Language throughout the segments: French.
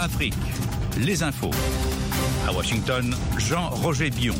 Afrique, les infos. À Washington, Jean-Roger Bion.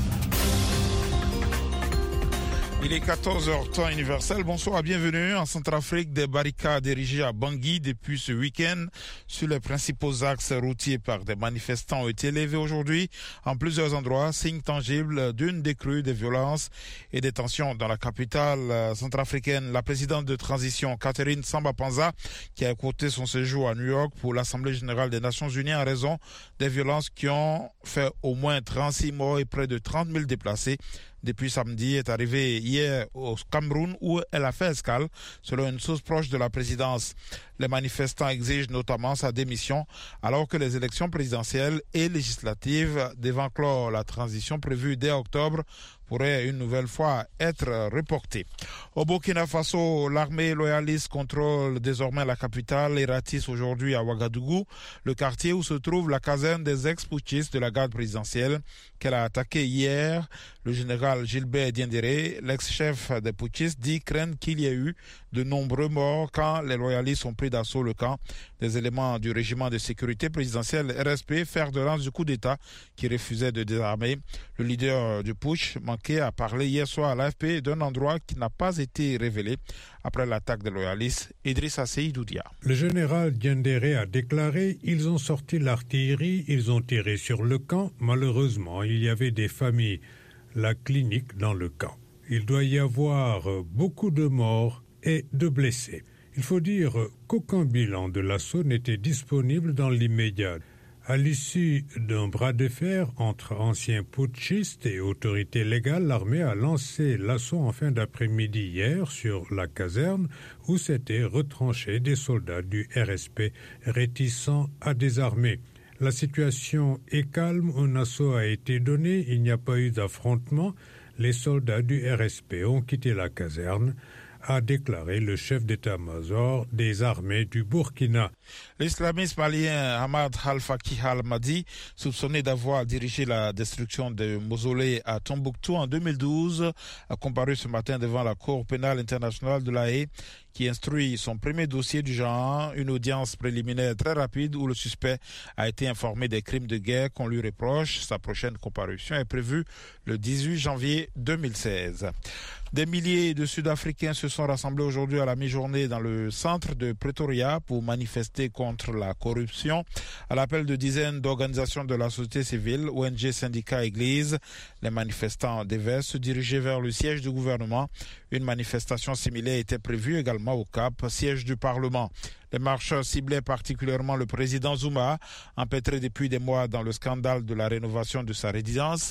Il est 14h temps universel. Bonsoir, bienvenue. En Centrafrique, des barricades érigées à Bangui depuis ce week-end sur les principaux axes routiers par des manifestants ont été levées aujourd'hui en plusieurs endroits, signe tangible d'une décrue des violences et des tensions dans la capitale centrafricaine. La présidente de transition, Catherine Samba-Panza, qui a écouté son séjour à New York pour l'Assemblée générale des Nations unies en raison des violences qui ont fait au moins 36 morts et près de 30 000 déplacés depuis samedi, est arrivée hier au Cameroun où elle a fait escale, selon une source proche de la présidence. Les manifestants exigent notamment sa démission alors que les élections présidentielles et législatives devant clore la transition prévue dès octobre pourraient une nouvelle fois être reportées. Au Burkina Faso, l'armée loyaliste contrôle désormais la capitale et ratisse aujourd'hui à Ouagadougou, le quartier où se trouve la caserne des ex-putschistes de la garde présidentielle qu'elle a attaqué hier. Le général Gilbert Diendéré, l'ex-chef des putschistes, dit craindre qu'il y ait eu de nombreux morts quand les loyalistes ont pris d'assaut le camp. Des éléments du régiment de sécurité présidentielle RSP, fer de lance du coup d'État qui refusait de désarmer. Le leader du putsch manquait à parler hier soir à l'AFP d'un endroit qui n'a pas été révélé après l'attaque des loyalistes. Idrissa Seydoudia. Le général Diendéré a déclaré « Ils ont sorti l'artillerie, ils ont tiré sur le camp. Malheureusement, il y avait des familles. La clinique dans le camp. Il doit y avoir beaucoup de morts et de blessés. Il faut dire qu'aucun bilan de l'assaut n'était disponible dans l'immédiat. À l'issue d'un bras de fer entre anciens putschistes et autorités légales, l'armée a lancé l'assaut en fin d'après-midi hier sur la caserne où s'étaient retranchés des soldats du RSP réticents à désarmer. La situation est calme, un assaut a été donné, il n'y a pas eu d'affrontement. Les soldats du RSP ont quitté la caserne, a déclaré le chef d'état-major des armées du Burkina. L'islamiste malien Ahmad Al-Faqih Al-Mahdi, soupçonné d'avoir dirigé la destruction de mausolées à Tombouctou en 2012, a comparu ce matin devant la Cour pénale internationale de La Haye, qui instruit son premier dossier du genre, une audience préliminaire très rapide où le suspect a été informé des crimes de guerre qu'on lui reproche. Sa prochaine comparution est prévue le 18 janvier 2016. Des milliers de Sud-Africains se sont rassemblés aujourd'hui à la mi-journée dans le centre de Pretoria pour manifester contre la corruption. À l'appel de dizaines d'organisations de la société civile, ONG, syndicats, églises, les manifestants devaient se diriger vers le siège du gouvernement. Une manifestation similaire était prévue également au Cap, siège du Parlement. Les marcheurs ciblaient particulièrement le président Zuma, empêtré depuis des mois dans le scandale de la rénovation de sa résidence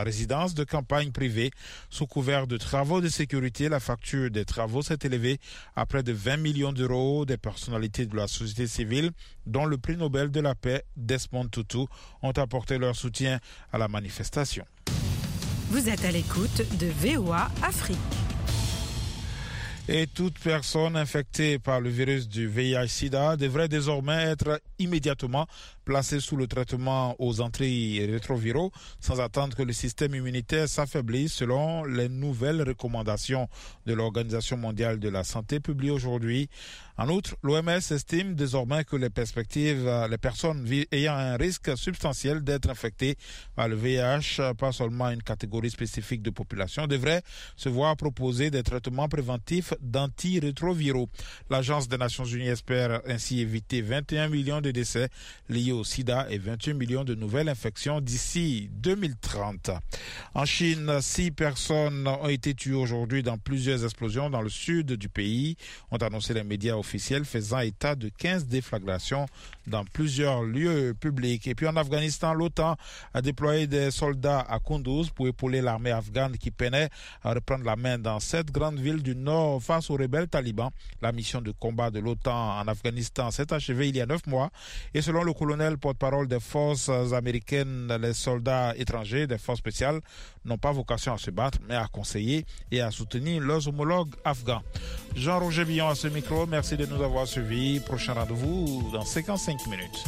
de campagne privée. Sous couvert de travaux de sécurité, la facture des travaux s'est élevée à près de 20 millions d'euros. Des personnalités de la société civile, dont le prix Nobel de la paix, Desmond Tutu, ont apporté leur soutien à la manifestation. Vous êtes à l'écoute de VOA Afrique. Et toute personne infectée par le virus du VIH-Sida devrait désormais être immédiatement placée sous le traitement aux antirétroviraux sans attendre que le système immunitaire s'affaiblisse selon les nouvelles recommandations de l'Organisation mondiale de la santé publiées aujourd'hui. En outre, l'OMS estime désormais que les personnes ayant un risque substantiel d'être infectées par le VIH, pas seulement une catégorie spécifique de population, devraient se voir proposer des traitements préventifs d'antirétroviraux. L'Agence des Nations Unies espère ainsi éviter 21 millions de décès liés au sida et 28 millions de nouvelles infections d'ici 2030. En Chine, 6 personnes ont été tuées aujourd'hui dans plusieurs explosions dans le sud du pays, ont annoncé les médias officiels, faisant état de 15 déflagrations dans plusieurs lieux publics. Et puis en Afghanistan, l'OTAN a déployé des soldats à Kunduz pour épauler l'armée afghane qui peinait à reprendre la main dans 7 grandes villes du nord face aux rebelles talibans. La mission de combat de l'OTAN en Afghanistan s'est achevée il y a 9 mois et selon le colonel porte-parole des forces américaines, les soldats étrangers des forces spéciales n'ont pas vocation à se battre mais à conseiller et à soutenir leurs homologues afghans. Jean-Roger Bion à ce micro, merci de nous avoir suivis. Prochain rendez-vous dans 55 minutes.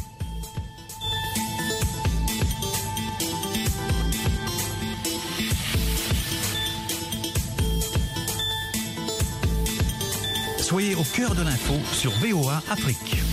Soyez au cœur de l'info sur VOA Afrique.